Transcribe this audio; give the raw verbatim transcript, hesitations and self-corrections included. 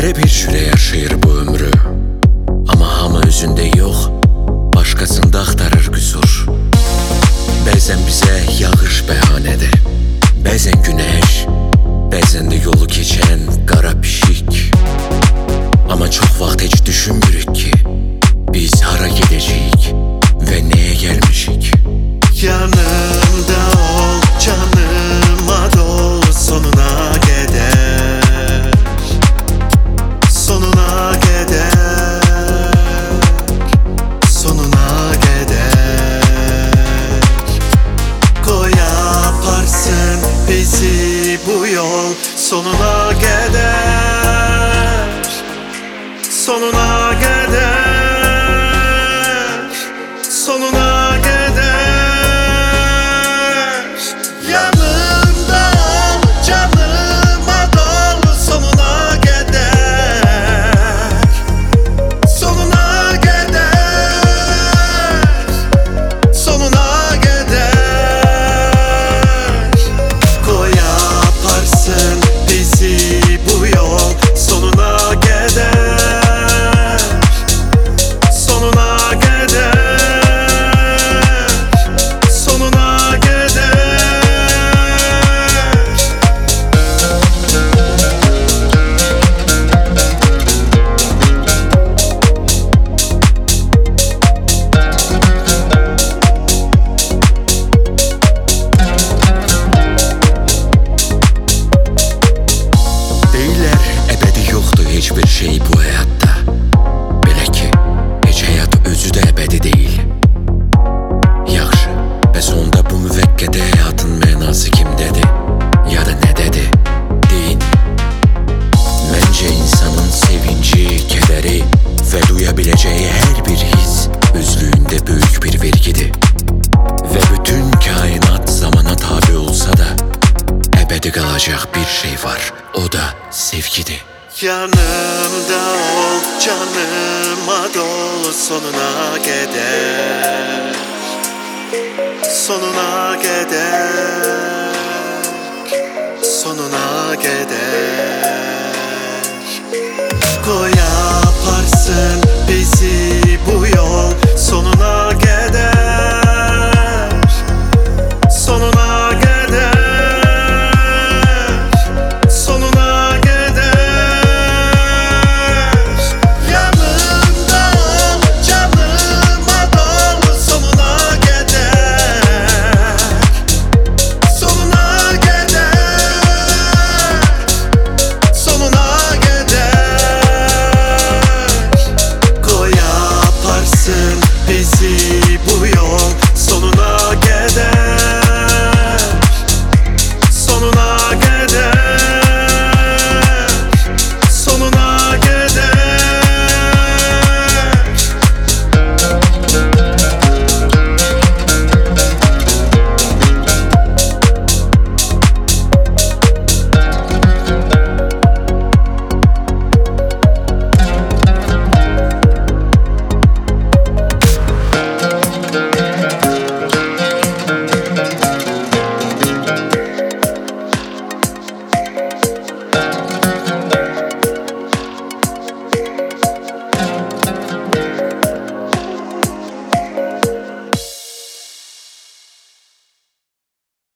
Hərə bir cürə yaşayır bu ömrü, amma hamı özündə yox, başqasında axtarır qüsur. Bəzən bizə yağış bəhanədir, bəzən günəş, bəzən də yolu keçən qara pişik. Amma çox vaxt heç düşünmürük ki, biz hara gedəcəyik və nəyə gəlmişik. Yanımda ol, canıma dol, sonuna qədər, sonuna qədər, sonuna qədər. Qoy aparsın bizi bu yol sonuna qədər, sonuna qədər, sonuna qədər. Yanımda ol, canıma dol, sonuna qədər, sonuna qədər, sonuna qədər. Qoy aparsın bizi bu yol sonuna qədər, sonuna qədər, sonuna qədər. Deyirlər, əbədi yoxdur heç bir şey bu həyatda. Belə ki, heç həyat özü də əbədi deyil. Yaxşı, bəs onda bu müvəqqəti həyatın mənası kimdədir? Ya da nədədir? Deyin. Məncə insanın sevinci, kədəri və duya biləcəyi hər bir hiss özlüyündə böyük bir vergidir. Və bütün kainat zamana tabi olsa da, əbədi qalacaq bir şey var, o da sevgidir. Yanımda ol, canıma dol, sonuna qədər, sonuna qədər, sonuna qədər. Qoy